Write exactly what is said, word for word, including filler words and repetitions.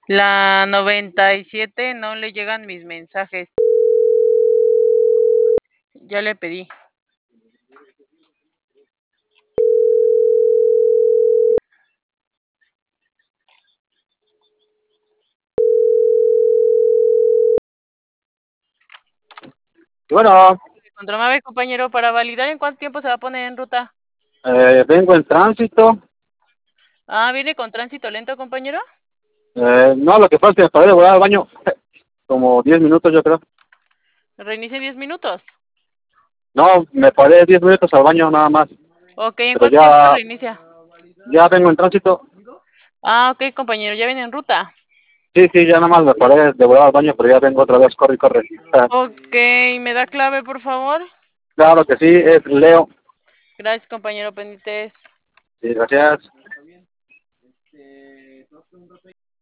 La noventa y siete no le llegan mis mensajes. Ya le pedí. Bueno, Contramave, compañero, para validar en cuánto tiempo se va a poner en ruta. eh, vengo en tránsito. Ah, ¿viene con tránsito lento, compañero? Eh, no, lo que pasa es que me paré de volar al baño. Como diez minutos, yo creo. Reinicie diez minutos. No, me paré diez minutos al baño nada más. Ok, ¿en Pero cuánto tiempo ya, reinicia? ya vengo en tránsito. Ah, ok, compañero, ya viene en ruta. Sí, sí, ya nada más me paré de volar al baño, pero ya vengo otra vez. Corre, corre. Ok, ¿me da clave, por favor? Claro que sí, es Leo. Gracias, compañero, pendientes. Sí, gracias.